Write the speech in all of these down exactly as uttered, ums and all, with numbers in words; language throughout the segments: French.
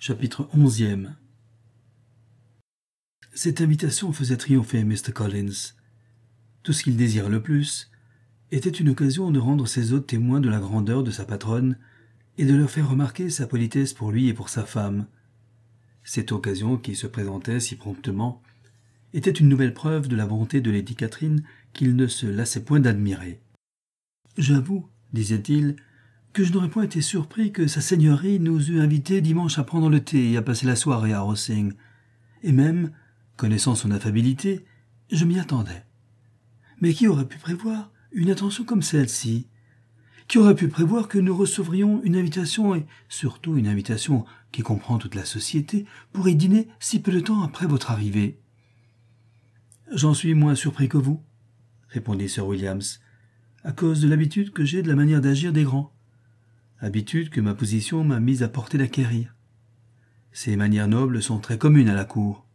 Chapitre onzième. Cette invitation faisait triompher mister Collins. Tout ce qu'il désirait le plus était une occasion de rendre ses hôtes témoins de la grandeur de sa patronne et de leur faire remarquer sa politesse pour lui et pour sa femme. Cette occasion, qui se présentait si promptement, était une nouvelle preuve de la bonté de Lady Catherine qu'il ne se lassait point d'admirer. « J'avoue, disait-il, que je n'aurais point été surpris que sa seigneurie nous eût invités dimanche à prendre le thé et à passer la soirée à Rosings. Et même, connaissant son affabilité, je m'y attendais. Mais qui aurait pu prévoir une attention comme celle-ci ? Qui aurait pu prévoir que nous recevrions une invitation, et surtout une invitation qui comprend toute la société, pour y dîner si peu de temps après votre arrivée ? » « J'en suis moins surpris que vous, » répondit Sir Williams, « à cause de l'habitude que j'ai de la manière d'agir des grands. Habitude que ma position m'a mise à portée d'acquérir. Ces manières nobles sont très communes à la cour.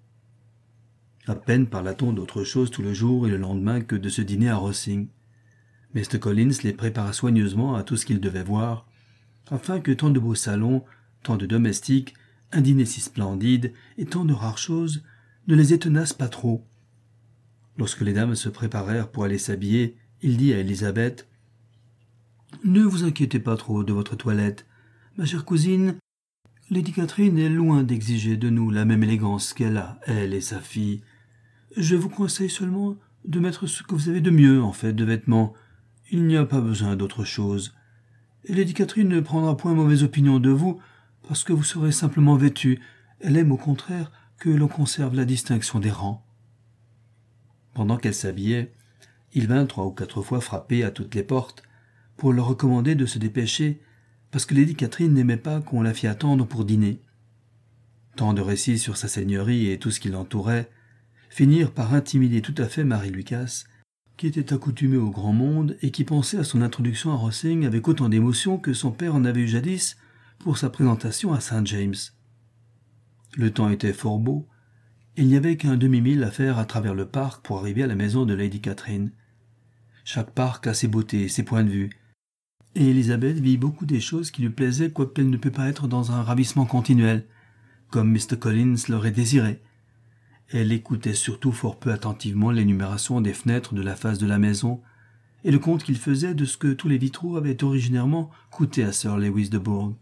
À peine parla-t-on d'autre chose tout le jour et le lendemain que de ce dîner à Rosings. mister Collins les prépara soigneusement à tout ce qu'ils devaient voir, afin que tant de beaux salons, tant de domestiques, un dîner si splendide et tant de rares choses ne les étonnassent pas trop. Lorsque les dames se préparèrent pour aller s'habiller, il dit à Élisabeth : « Ne vous inquiétez pas trop de votre toilette. Ma chère cousine, Lady Catherine est loin d'exiger de nous la même élégance qu'elle a, elle et sa fille. Je vous conseille seulement de mettre ce que vous avez de mieux, en fait, de vêtements. Il n'y a pas besoin d'autre chose. Et Lady Catherine ne prendra point mauvaise opinion de vous, parce que vous serez simplement vêtu. Elle aime au contraire que l'on conserve la distinction des rangs. » Pendant qu'elle s'habillait, il vint trois ou quatre fois frapper à toutes les portes pour leur recommander de se dépêcher, parce que Lady Catherine n'aimait pas qu'on la fît attendre pour dîner. Tant de récits sur sa seigneurie et tout ce qui l'entourait finirent par intimider tout à fait Marie Lucas, qui était accoutumée au grand monde et qui pensait à son introduction à Rosings avec autant d'émotion que son père en avait eu jadis pour sa présentation à Saint James. Le temps était fort beau, et il n'y avait qu'un demi-mille à faire à travers le parc pour arriver à la maison de Lady Catherine. Chaque parc a ses beautés et ses points de vue, et Élisabeth vit beaucoup des choses qui lui plaisaient, quoiqu'elle ne pût pas être dans un ravissement continuel, comme mister Collins l'aurait désiré. Elle écoutait surtout fort peu attentivement l'énumération des fenêtres de la face de la maison, et le compte qu'il faisait de ce que tous les vitraux avaient originairement coûté à Sir Lewis de Bourgh.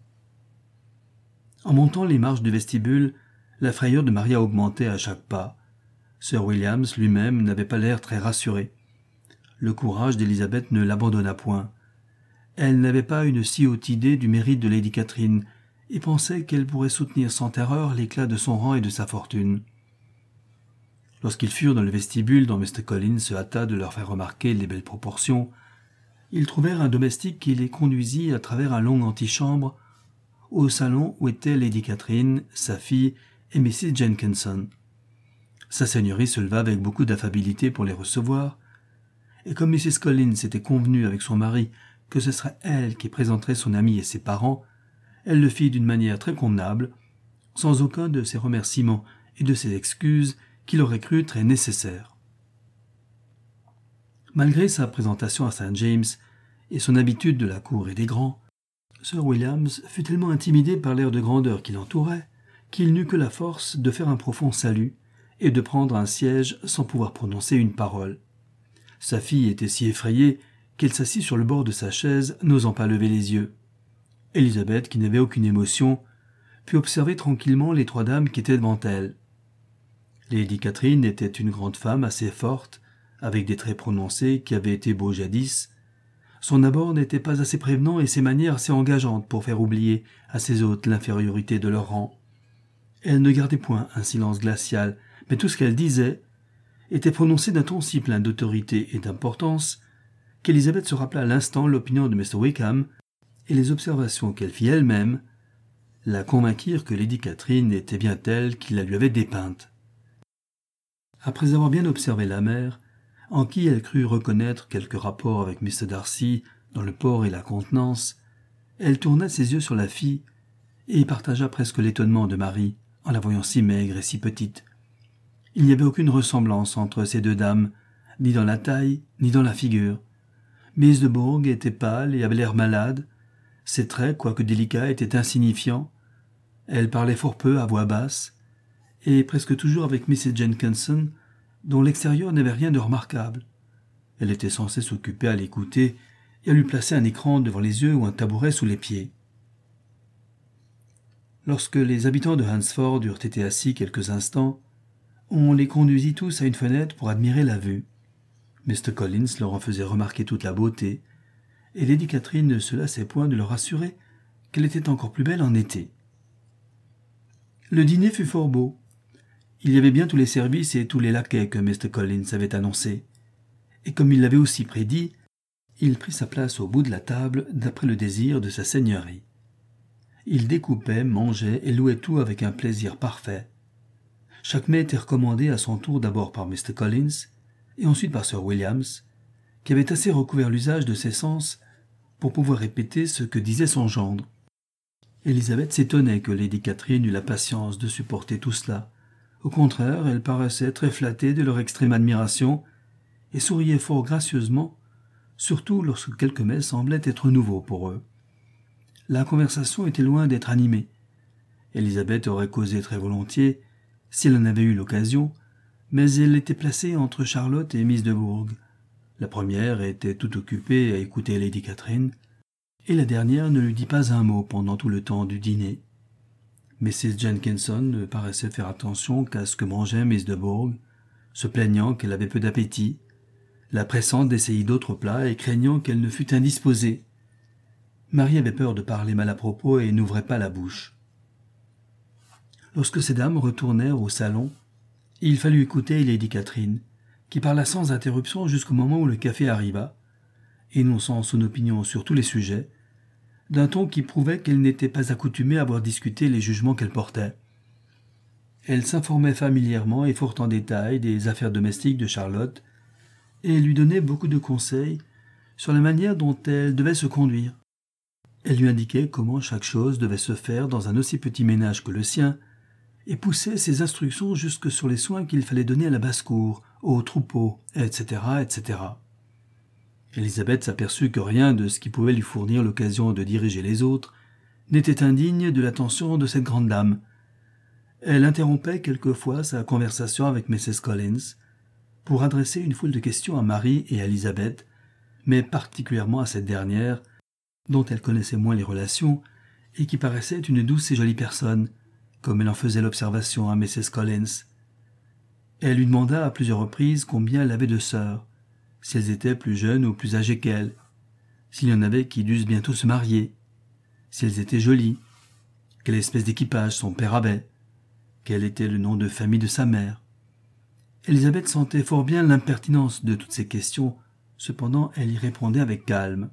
En montant les marches du vestibule, la frayeur de Maria augmentait à chaque pas. Sir Williams lui-même n'avait pas l'air très rassuré. Le courage d'Élisabeth ne l'abandonna point. Elle n'avait pas une si haute idée du mérite de Lady Catherine et pensait qu'elle pourrait soutenir sans terreur l'éclat de son rang et de sa fortune. Lorsqu'ils furent dans le vestibule dont mister Collins se hâta de leur faire remarquer les belles proportions, ils trouvèrent un domestique qui les conduisit à travers un long antichambre au salon où étaient Lady Catherine, sa fille et missus Jenkinson. Sa seigneurie se leva avec beaucoup d'affabilité pour les recevoir, et comme missus Collins était convenue avec son mari que ce serait elle qui présenterait son ami et ses parents, elle le fit d'une manière très convenable, sans aucun de ses remerciements et de ses excuses qu'il aurait cru très nécessaires. Malgré sa présentation à Saint James et son habitude de la cour et des grands, Sir Williams fut tellement intimidé par l'air de grandeur qui l'entourait qu'il n'eut que la force de faire un profond salut et de prendre un siège sans pouvoir prononcer une parole. Sa fille était si effrayée qu'elle s'assit sur le bord de sa chaise, n'osant pas lever les yeux. Élisabeth, qui n'avait aucune émotion, put observer tranquillement les trois dames qui étaient devant elle. Lady Catherine était une grande femme assez forte, avec des traits prononcés qui avaient été beaux jadis. Son abord n'était pas assez prévenant et ses manières assez engageantes pour faire oublier à ses hôtes l'infériorité de leur rang. Elle ne gardait point un silence glacial, mais tout ce qu'elle disait était prononcé d'un ton si plein d'autorité et d'importance qu'Élisabeth se rappela à l'instant l'opinion de mister Wickham et les observations qu'elle fit elle-même la convainquirent que Lady Catherine était bien telle qu'il la lui avait dépeinte. Après avoir bien observé la mère, en qui elle crut reconnaître quelque rapport avec mister Darcy dans le port et la contenance, elle tourna ses yeux sur la fille et partagea presque l'étonnement de Marie en la voyant si maigre et si petite. Il n'y avait aucune ressemblance entre ces deux dames, ni dans la taille, ni dans la figure. Miss de Bourgh était pâle et avait l'air malade. Ses traits, quoique délicats, étaient insignifiants. Elle parlait fort peu à voix basse, et presque toujours avec missus Jenkinson, dont l'extérieur n'avait rien de remarquable. Elle était censée s'occuper à l'écouter et à lui placer un écran devant les yeux ou un tabouret sous les pieds. Lorsque les habitants de Hunsford eurent été assis quelques instants, on les conduisit tous à une fenêtre pour admirer la vue. mister Collins leur en faisait remarquer toute la beauté, et Lady Catherine ne se lassait point de leur assurer qu'elle était encore plus belle en été. Le dîner fut fort beau. Il y avait bien tous les services et tous les laquais que mister Collins avait annoncés, et comme il l'avait aussi prédit, il prit sa place au bout de la table d'après le désir de sa seigneurie. Il découpait, mangeait et louait tout avec un plaisir parfait. Chaque mets était recommandé à son tour d'abord par mister Collins et ensuite par sir Williams, qui avait assez recouvert l'usage de ses sens pour pouvoir répéter ce que disait son gendre. Élisabeth s'étonnait que Lady Catherine eût la patience de supporter tout cela. Au contraire, elle paraissait très flattée de leur extrême admiration et souriait fort gracieusement, surtout lorsque quelques mets semblaient être nouveaux pour eux. La conversation était loin d'être animée. Élisabeth aurait causé très volontiers, si elle en avait eu l'occasion, mais elle était placée entre Charlotte et Miss de Bourgh. La première était tout occupée à écouter Lady Catherine, et la dernière ne lui dit pas un mot pendant tout le temps du dîner. missus Jenkinson ne paraissait faire attention qu'à ce que mangeait Miss de Bourgh, se plaignant qu'elle avait peu d'appétit, la pressant d'essayer d'autres plats et craignant qu'elle ne fût indisposée. Marie avait peur de parler mal à propos et n'ouvrait pas la bouche. Lorsque ces dames retournèrent au salon, il fallut écouter Lady Catherine, qui parla sans interruption jusqu'au moment où le café arriva, énonçant son opinion sur tous les sujets, d'un ton qui prouvait qu'elle n'était pas accoutumée à voir discuter les jugements qu'elle portait. Elle s'informait familièrement et fort en détail des affaires domestiques de Charlotte, et lui donnait beaucoup de conseils sur la manière dont elle devait se conduire. Elle lui indiquait comment chaque chose devait se faire dans un aussi petit ménage que le sien, et poussait ses instructions jusque sur les soins qu'il fallait donner à la basse-cour, aux troupeaux, et cetera, et cetera. Élisabeth s'aperçut que rien de ce qui pouvait lui fournir l'occasion de diriger les autres n'était indigne de l'attention de cette grande dame. Elle interrompait quelquefois sa conversation avec missus Collins pour adresser une foule de questions à Marie et à Élisabeth, mais particulièrement à cette dernière, dont elle connaissait moins les relations, et qui paraissait une douce et jolie personne, comme elle en faisait l'observation à missus Collins. Elle lui demanda à plusieurs reprises combien elle avait de sœurs, si elles étaient plus jeunes ou plus âgées qu'elle, s'il y en avait qui dussent bientôt se marier, si elles étaient jolies, quelle espèce d'équipage son père avait, quel était le nom de famille de sa mère. Élisabeth sentait fort bien l'impertinence de toutes ces questions, cependant elle y répondait avec calme.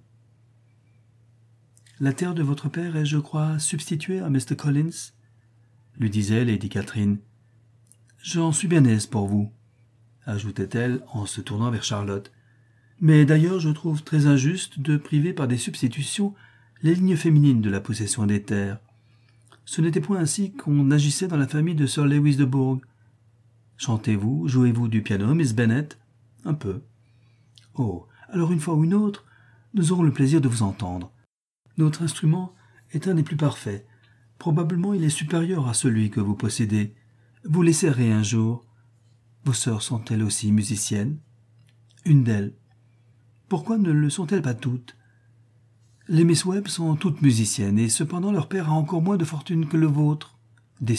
« La terre de votre père est, je crois, substituée à mister Collins ?» lui disait Lady Catherine. « J'en suis bien aise pour vous, » ajoutait-elle en se tournant vers Charlotte. « Mais d'ailleurs je trouve très injuste de priver par des substitutions les lignes féminines de la possession des terres. Ce n'était point ainsi qu'on agissait dans la famille de Sir Lewis de Bourgh. Chantez-vous, jouez-vous du piano, Miss Bennet ? Un peu. Oh, alors une fois ou une autre, nous aurons le plaisir de vous entendre. Notre instrument est un des plus parfaits. Probablement il est supérieur à celui que vous possédez. Vous l'essaierez un jour. Vos sœurs sont-elles aussi musiciennes ? Une d'elles. Pourquoi ne le sont-elles pas toutes ? Les Miss Webb sont toutes musiciennes, et cependant leur père a encore moins de fortune que le vôtre. Dessinez-vous ?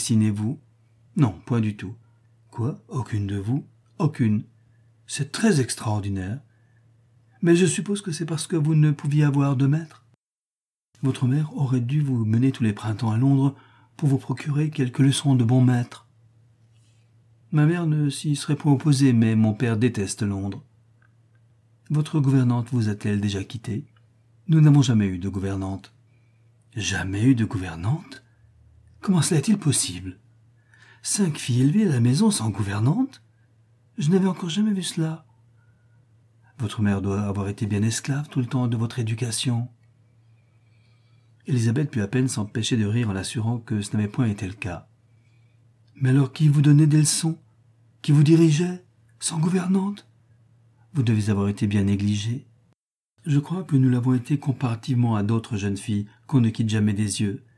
Non, point du tout. Quoi ? Aucune de vous ? Aucune. C'est très extraordinaire. Mais je suppose que c'est parce que vous ne pouviez avoir de maître. Votre mère aurait dû vous mener tous les printemps à Londres pour vous procurer quelques leçons de bon maître. Ma mère ne s'y serait point opposée, mais mon père déteste Londres. Votre gouvernante vous a-t-elle déjà quitté ? Nous n'avons jamais eu de gouvernante. Jamais eu de gouvernante ? Comment cela est-il possible ? Cinq filles élevées à la maison sans gouvernante ? Je n'avais encore jamais vu cela. Votre mère doit avoir été bien esclave tout le temps de votre éducation. Élisabeth put à peine s'empêcher de rire en l'assurant que ce n'avait point été le cas. Mais alors qui vous donnait des leçons ? Qui vous dirigeait ? Sans gouvernante ? Vous devez avoir été bien négligée. Je crois que nous l'avons été comparativement à d'autres jeunes filles qu'on ne quitte jamais des yeux.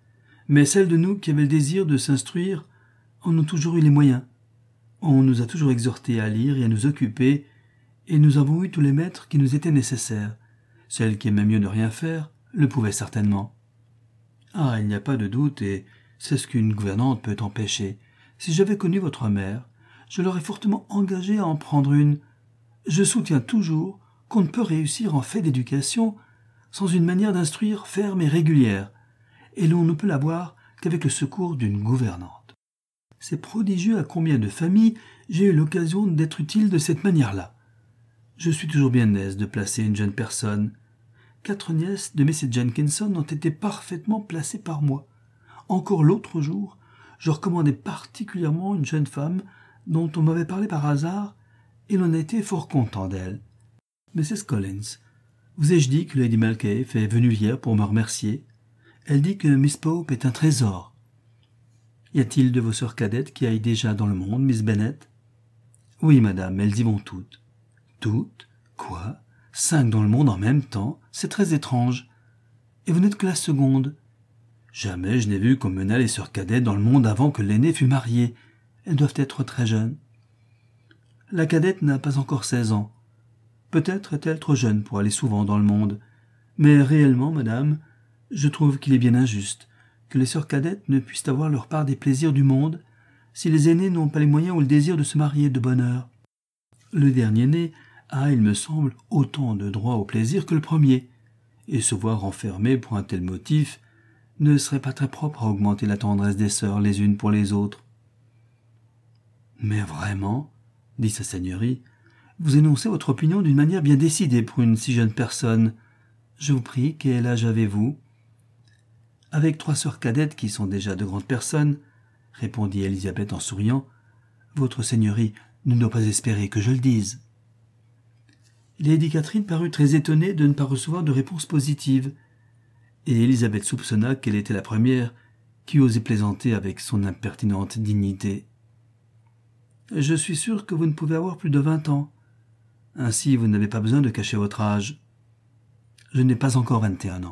mais celles de nous qui avaient le désir de s'instruire en ont toujours eu les moyens. On nous a toujours exhortés à lire et à nous occuper, et nous avons eu tous les maîtres qui nous étaient nécessaires. Celles qui aimaient mieux ne rien faire le pouvaient certainement. Ah, il n'y a pas de doute, et c'est ce qu'une gouvernante peut empêcher. Si j'avais connu votre mère, je l'aurais fortement engagée à en prendre une. Je soutiens toujours qu'on ne peut réussir en fait d'éducation sans une manière d'instruire ferme et régulière, et l'on ne peut l'avoir qu'avec le secours d'une gouvernante. C'est prodigieux à combien de familles j'ai eu l'occasion d'être utile de cette manière-là. Je suis toujours bien aise de placer une jeune personne. Quatre nièces de Missus Jenkinson ont été parfaitement placées par moi. Encore l'autre jour, je recommandais particulièrement une jeune femme dont on m'avait parlé par hasard, et l'on a été fort content d'elle. Missus Collins, vous ai-je dit que Lady Mulcahy est venue hier pour me remercier? Elle dit que Miss Pope est un trésor. Y a-t-il de vos sœurs cadettes qui aillent déjà dans le monde, Miss Bennet? Oui, madame, elles y vont toutes. Toutes? Quoi? Cinq dans le monde en même temps? C'est très étrange. Et vous n'êtes que la seconde. Jamais je n'ai vu qu'on menât les sœurs cadettes dans le monde avant que l'aînée fût mariée. Elles doivent être très jeunes. La cadette n'a pas encore seize ans. Peut-être est-elle trop jeune pour aller souvent dans le monde. Mais réellement, madame, je trouve qu'il est bien injuste que les sœurs cadettes ne puissent avoir leur part des plaisirs du monde si les aînés n'ont pas les moyens ou le désir de se marier de bonne heure. Le dernier-né a, il me semble, autant de droit au plaisir que le premier, et se voir enfermé pour un tel motif ne serait pas très propre à augmenter la tendresse des sœurs les unes pour les autres. Mais vraiment, dit sa seigneurie, vous énoncez votre opinion d'une manière bien décidée pour une si jeune personne. Je vous prie, quel âge avez-vous? Avec trois sœurs cadettes qui sont déjà de grandes personnes, répondit Élisabeth en souriant, votre seigneurie ne doit pas espérer que je le dise. Lady Catherine parut très étonnée de ne pas recevoir de réponse positive, et Élisabeth soupçonna qu'elle était la première qui osait plaisanter avec son impertinente dignité. « Je suis sûr que vous ne pouvez avoir plus de vingt ans. Ainsi, vous n'avez pas besoin de cacher votre âge. Je n'ai pas encore vingt et un ans. »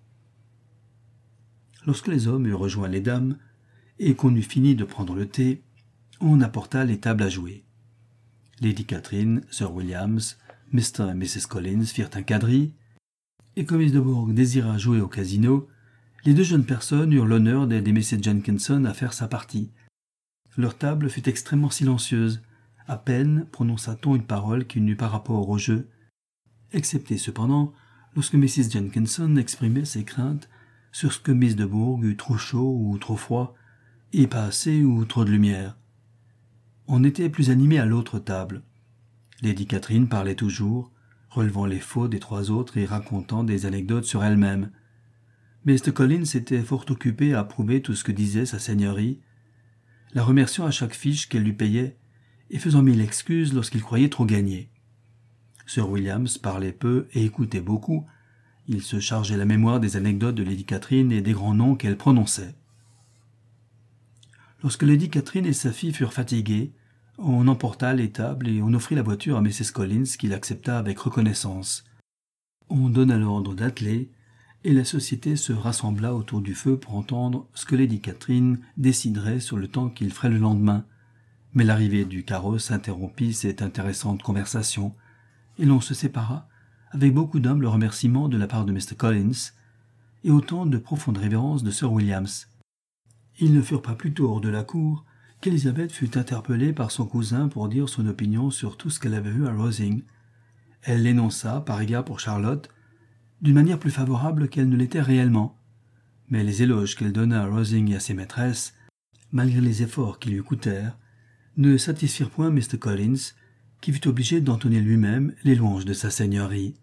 Lorsque les hommes eurent rejoint les dames, et qu'on eut fini de prendre le thé, on apporta les tables à jouer. Lady Catherine, Sir Williams, Mister et Missus Collins firent un quadrille, et comme Miss de Bourgh désira jouer au casino, les deux jeunes personnes eurent l'honneur d'aider Missus Jenkinson à faire sa partie. Leur table fut extrêmement silencieuse. À peine prononça-t-on une parole qui n'eût pas rapport au jeu, excepté cependant lorsque Missus Jenkinson exprimait ses craintes sur ce que Miss de Bourgh eût trop chaud ou trop froid, et pas assez ou trop de lumière. On était plus animé à l'autre table. Lady Catherine parlait toujours, relevant les faux des trois autres et racontant des anecdotes sur elle-même. Mister Collins était fort occupé à approuver tout ce que disait sa seigneurie, la remerciant à chaque fiche qu'elle lui payait, et faisant mille excuses lorsqu'il croyait trop gagner. Sir Williams parlait peu et écoutait beaucoup. Il se chargeait la mémoire des anecdotes de Lady Catherine et des grands noms qu'elle prononçait. Lorsque Lady Catherine et sa fille furent fatiguées, on emporta les tables et on offrit la voiture à Missus Collins qui l'accepta avec reconnaissance. On donna l'ordre d'atteler et la société se rassembla autour du feu pour entendre ce que Lady Catherine déciderait sur le temps qu'il ferait le lendemain. Mais l'arrivée du carrosse interrompit cette intéressante conversation, et l'on se sépara avec beaucoup d'humbles remerciements de la part de Mister Collins et autant de profonde révérence de Sir Williams. Ils ne furent pas plus tôt hors de la cour qu'Élisabeth fut interpellée par son cousin pour dire son opinion sur tout ce qu'elle avait vu à Rosings. Elle l'énonça, par égard pour Charlotte, d'une manière plus favorable qu'elle ne l'était réellement. Mais les éloges qu'elle donna à Rosings et à ses maîtresses, malgré les efforts qui lui coûtèrent, ne satisfirent point Mister Collins, qui fut obligé d'entonner lui-même les louanges de sa seigneurie.